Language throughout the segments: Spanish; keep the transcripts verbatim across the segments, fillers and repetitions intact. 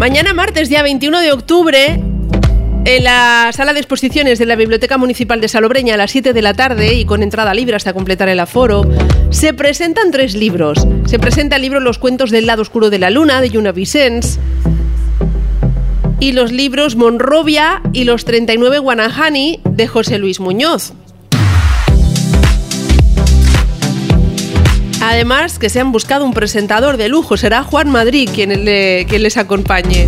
Mañana martes, día veintiuno de octubre, en la sala de exposiciones de la Biblioteca Municipal de Salobreña a las siete de la tarde y con entrada libre hasta completar el aforo, se presentan tres libros. Se presenta el libro Los cuentos del lado oscuro de la luna, de Lluna Vicens, y los libros Monrovia y los treinta y nueve Guanahani, de José Luis Muñoz. Además, que se han buscado un presentador de lujo, será Juan Madrid quien, le, quien les acompañe.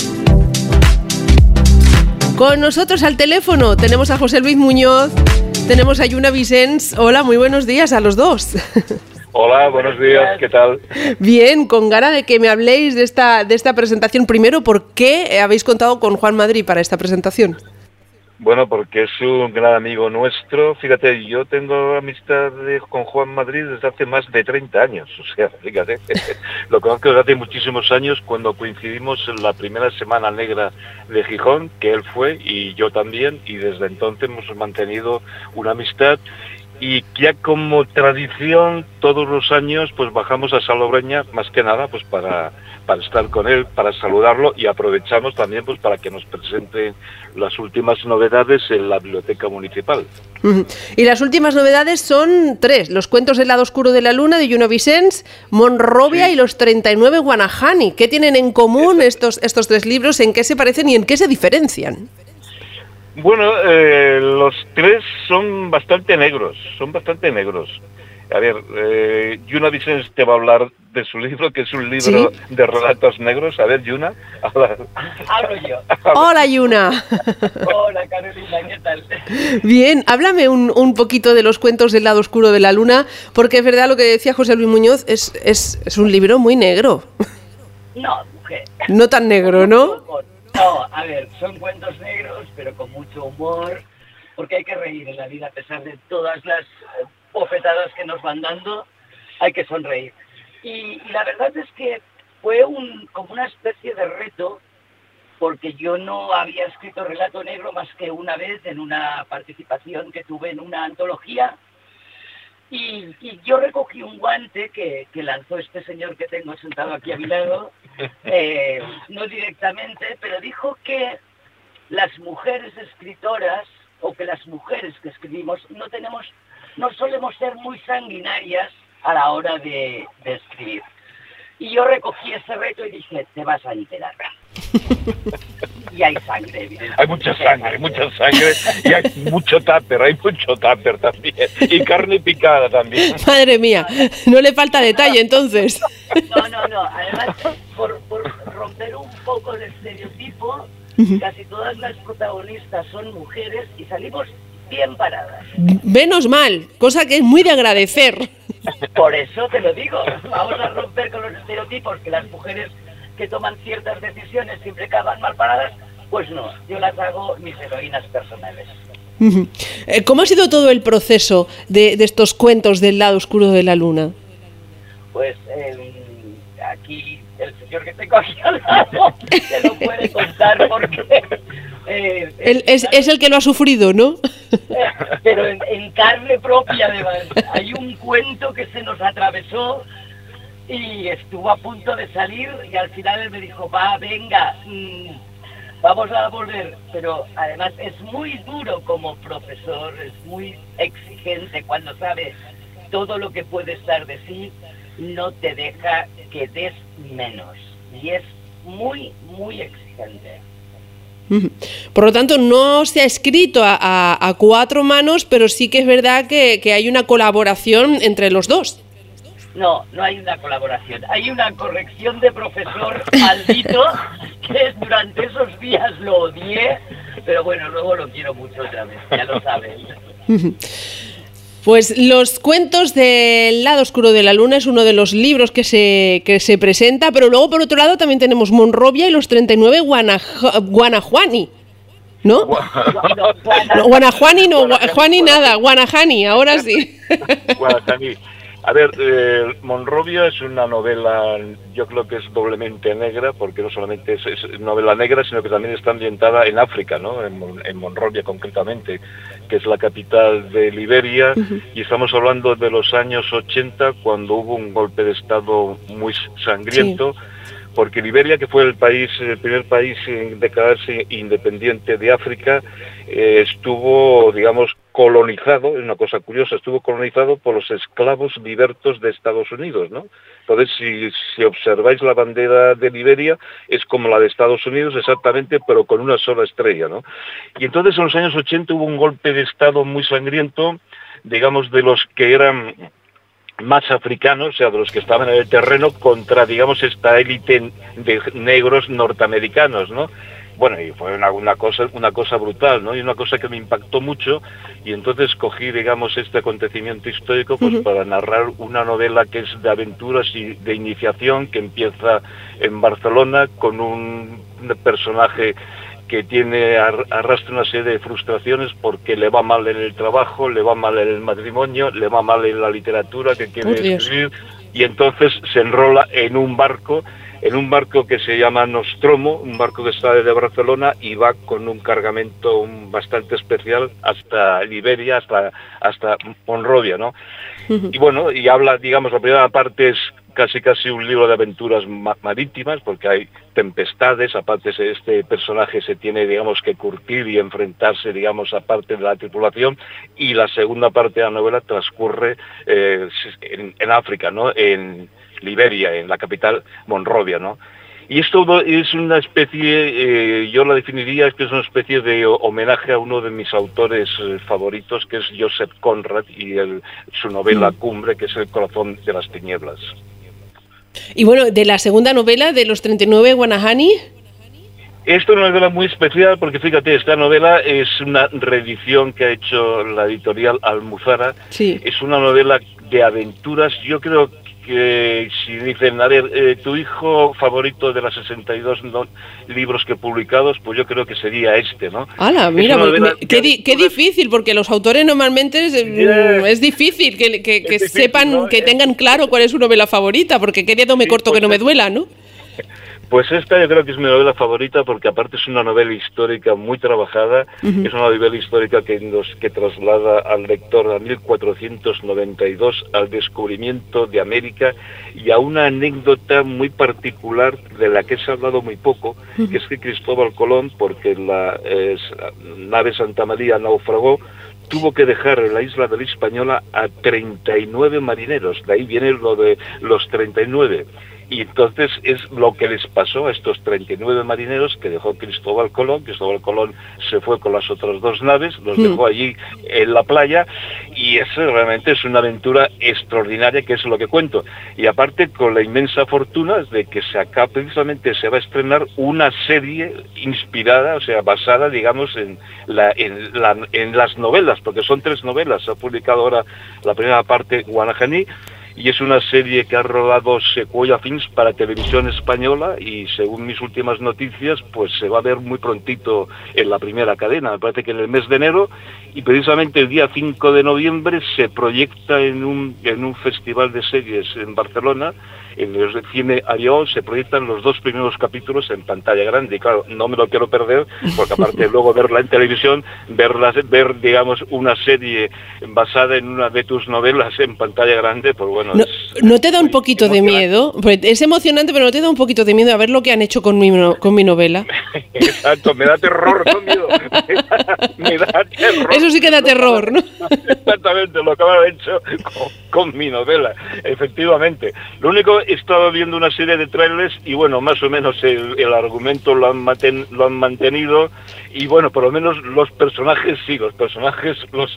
Con nosotros al teléfono tenemos a José Luis Muñoz, tenemos a Lluna Vicens. Hola, muy buenos días a los dos. Hola, buenos días, ¿qué tal? Bien, con ganas de que me habléis de esta, de esta presentación. Primero, ¿por qué habéis contado con Juan Madrid para esta presentación? Bueno, porque es un gran amigo nuestro. Fíjate, yo tengo amistad de, con Juan Madrid desde hace más de treinta años. O sea, fíjate, lo conozco desde hace muchísimos años cuando coincidimos en la primera Semana Negra de Gijón, que él fue y yo también, y desde entonces hemos mantenido una amistad. Y ya como tradición, todos los años pues bajamos a Salobreña, más que nada pues para, para estar con él, para saludarlo, y aprovechamos también pues para que nos presente las últimas novedades en la Biblioteca Municipal. Uh-huh. Y las últimas novedades son tres: Los cuentos del lado oscuro de la luna, de Lluna Vicens, Monrovia, sí, y los treinta y nueve Guanahani. ¿Qué tienen en común estos, estos tres libros? ¿En qué se parecen y en qué se diferencian? Bueno, eh, los tres son bastante negros, son bastante negros. A ver, eh, Lluna Vicens te va a hablar de su libro, que es un libro, ¿sí?, de relatos negros. A ver, Lluna. Hablo yo. Hola, Lluna. Hola, Carolina, ¿qué tal? Bien, háblame un, un poquito de Los cuentos del lado oscuro de la luna, porque es verdad lo que decía José Luis Muñoz, es, es, es un libro muy negro. No, mujer. No tan negro, ¿no? No, a ver, son cuentos negros, pero con mucho humor, porque hay que reír en la vida, a pesar de todas las bofetadas que nos van dando, hay que sonreír. Y, y la verdad es que fue un, como una especie de reto, porque yo no había escrito relato negro más que una vez en una participación que tuve en una antología, y, y yo recogí un guante que, que lanzó este señor que tengo sentado aquí a mi lado, eh, no directamente, pero dijo que las mujeres escritoras, o que las mujeres que escribimos, no tenemos, no solemos ser muy sanguinarias a la hora de, de escribir. Y yo recogí ese reto y dije, te vas a enterar. Y hay sangre, evidentemente. Hay mucha sangre, mucha sangre, y hay mucho tupper, hay mucho tupper también, y carne picada también. Madre mía, no le falta detalle entonces. No, no, no, además, por, por romper un poco el estereotipo, uh-huh, casi todas las protagonistas son mujeres y salimos bien paradas. Menos mal, cosa que es muy de agradecer. Por eso te lo digo, vamos a romper con los estereotipos, que las mujeres que toman ciertas decisiones siempre acaban mal paradas. Pues no, yo las hago mis heroínas personales. Uh-huh. ¿Cómo ha sido todo el proceso de, de estos cuentos del lado oscuro de la luna? Pues eh, aquí el señor que tengo aquí al lado te lo puede contar porque... Eh, el, es, es el que lo ha sufrido, ¿no? Eh, pero en, en carne propia, además. Hay un cuento que se nos atravesó y estuvo a punto de salir, y al final él me dijo, va, venga, mmm, vamos a volver. Pero además es muy duro como profesor, es muy exigente cuando sabe todo lo que puedes dar de sí, no te deja que des menos. Y es muy, muy exigente. Por lo tanto, no se ha escrito a, a, a cuatro manos, pero sí que es verdad que, que hay una colaboración entre los dos. No, no hay una colaboración. Hay una corrección de profesor maldito que durante esos días lo odié, pero bueno, luego lo quiero mucho otra vez, ya lo sabes. Pues Los cuentos del lado oscuro de la luna es uno de los libros que se, que se presenta, pero luego por otro lado también tenemos Monrovia y los treinta y nueve Guanah- Guanahani, ¿no? No, Guanahani no, Juani nada, Guanahani, ahora sí. Guanahani. A ver, eh, Monrovia es una novela, yo creo que es doblemente negra, porque no solamente es, es novela negra, sino que también está ambientada en África, ¿no? En, en Monrovia concretamente, que es la capital de Liberia, uh-huh, y estamos hablando de los años ochenta, cuando hubo un golpe de Estado muy sangriento, sí, porque Liberia, que fue el país, el primer país en declararse independiente de África, eh, estuvo, digamos, colonizado, es una cosa curiosa, estuvo colonizado por los esclavos libertos de Estados Unidos, ¿no? Entonces, si, si observáis la bandera de Liberia, es como la de Estados Unidos exactamente, pero con una sola estrella, ¿no? Y entonces en los años ochenta hubo un golpe de Estado muy sangriento, digamos, de los que eran más africanos, o sea, de los que estaban en el terreno, contra, digamos, esta élite de negros norteamericanos, ¿no? Bueno, y fue una, una cosa una cosa brutal, ¿no? Y una cosa que me impactó mucho, y entonces cogí, digamos, este acontecimiento histórico pues uh-huh. para narrar una novela que es de aventuras y de iniciación, que empieza en Barcelona con un, un personaje que tiene arrastra una serie de frustraciones porque le va mal en el trabajo, le va mal en el matrimonio, le va mal en la literatura que quiere oh, escribir, y entonces se enrola en un barco, en un barco que se llama Nostromo, un barco que está desde Barcelona y va con un cargamento un, bastante especial hasta Liberia, hasta hasta Monrovia, ¿no? Uh-huh. Y bueno, y habla, digamos, la primera parte es casi casi un libro de aventuras ma- marítimas, porque hay tempestades, aparte este personaje se tiene, digamos, que curtir y enfrentarse, digamos, a parte de la tripulación, y la segunda parte de la novela transcurre eh, en, en África, ¿no? En Liberia, en la capital Monrovia, ¿no? Y esto es una especie, eh, yo la definiría, es que es una especie de homenaje a uno de mis autores eh, favoritos, que es Joseph Conrad, y el, su novela mm. cumbre, que es El corazón de las tinieblas. Y bueno, de la segunda novela, de los treinta y nueve Guanahani. Esta es una novela muy especial porque, fíjate, esta novela es una reedición que ha hecho la editorial Almuzara. Sí. Es una novela de aventuras, yo creo que si dicen, a ver, eh, tu hijo favorito de las sesenta y dos no, libros que publicados, pues yo creo que sería este, ¿no? ¡Hala! Mira, me, qué, di, qué difícil, porque los autores normalmente es, yeah. es difícil que, que, que difícil, sepan, ¿no? que tengan claro cuál es su novela favorita, porque qué dedo me sí, corto pues que no me duela, ¿no? Pues esta yo creo que es mi novela favorita porque aparte es una novela histórica muy trabajada, uh-huh. es una novela histórica que nos que traslada al lector a mil cuatrocientos noventa y dos, al descubrimiento de América y a una anécdota muy particular de la que se ha hablado muy poco, uh-huh. que es que Cristóbal Colón, porque la eh, nave Santa María naufragó, tuvo que dejar en la isla de la Hispaniola a treinta y nueve marineros, de ahí viene lo de los treinta y nueve. Y entonces es lo que les pasó a estos treinta y nueve marineros que dejó Cristóbal Colón. Cristóbal Colón se fue con las otras dos naves, los mm. dejó allí en la playa, y eso realmente es una aventura extraordinaria, que es lo que cuento. Y aparte con la inmensa fortuna de que se acá precisamente se va a estrenar una serie inspirada, o sea, basada, digamos, en, la, en, la, en las novelas, porque son tres novelas. Se ha publicado ahora la primera parte, Guanahani, y es una serie que ha rodado Sequoia Films para Televisión Española, y según mis últimas noticias, pues se va a ver muy prontito en la primera cadena, me parece que en el mes de enero, y precisamente el día cinco de noviembre se proyecta en un, en un festival de series en Barcelona, en el cine Ariol, se proyectan los dos primeros capítulos en pantalla grande, y claro, no me lo quiero perder, porque aparte luego verla en televisión, verla, ver, digamos, una serie basada en una de tus novelas en pantalla grande, pues bueno... ¿No, ¿no te da un poquito de miedo? Pues es emocionante, pero ¿no te da un poquito de miedo a ver lo que han hecho con mi, con mi novela? Exacto, me da terror, no miedo. Me da, me da terror. Eso sí que da terror, ¿no? Exactamente, lo que han hecho con, con mi novela, efectivamente. Lo único, he estado viendo una serie de trailers y bueno, más o menos el, el argumento lo han, maten, lo han mantenido, y bueno, por lo menos los personajes sí, los personajes los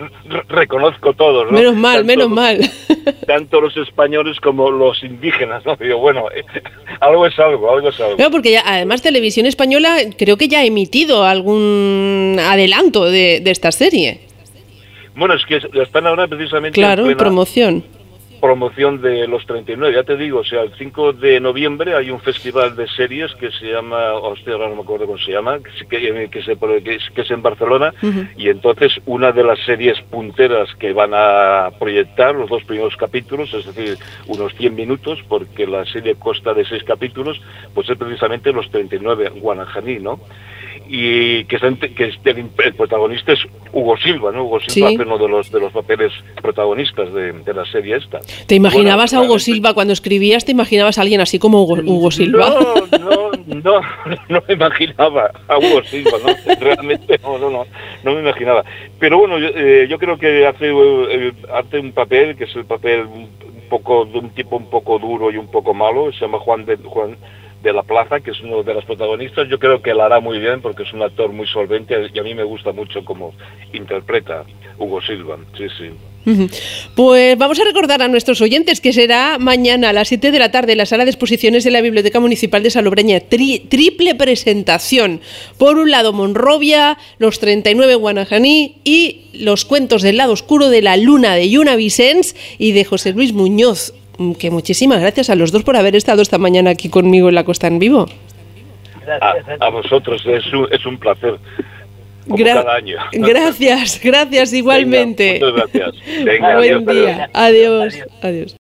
reconozco todos, ¿no? Menos mal, tanto, menos mal. Tanto los españoles como los indígenas, ¿no? Digo, bueno, eh, algo es algo, algo es algo. Claro, porque ya, además Televisión Española creo que ya ha emitido algún adelanto de, de esta serie. Bueno, es que están ahora precisamente claro, en promoción. promoción de los treinta y nueve, ya te digo, o sea, el cinco de noviembre hay un festival de series que se llama, hostia, ahora no me acuerdo cómo se llama, que, que, que, se, que, es, que es en Barcelona, uh-huh. y entonces una de las series punteras que van a proyectar, los dos primeros capítulos, es decir, unos cien minutos, porque la serie consta de seis capítulos, pues es precisamente los treinta y nueve Guanahani, ¿no? y que, es, que es el, el protagonista es Hugo Silva, ¿no? Hugo Silva Sí. hace uno de los de los papeles protagonistas de, de la serie esta. ¿Te imaginabas Bueno, a Hugo Silva cuando escribías? ¿Te imaginabas a alguien así como Hugo, Hugo Silva? No, no, no, no me imaginaba a Hugo Silva, ¿no? Realmente no, no, no, no me imaginaba. Pero bueno, yo, eh, yo creo que hace, eh, hace un papel, que es el papel un poco de un tipo un poco duro y un poco malo, se llama Juan de Juan de la Plaza, que es uno de los protagonistas. Yo creo que lo hará muy bien porque es un actor muy solvente y a mí me gusta mucho cómo interpreta Hugo Silva. Sí, sí. Pues vamos a recordar a nuestros oyentes que será mañana a las siete de la tarde en la sala de exposiciones de la Biblioteca Municipal de Salobreña. Tri- triple presentación. Por un lado Monrovia, los treinta y nueve Guanajaní y los cuentos del lado oscuro de la luna de Yuna Vicens y de José Luis Muñoz. Que muchísimas gracias a los dos por haber estado esta mañana aquí conmigo en La Costa en Vivo. Gracias A, a vosotros, es un, es un placer. Como Gra- cada año. Gracias, gracias igualmente. Venga, muchas gracias. Venga, Buen adiós, día. adiós. Adiós. Adiós.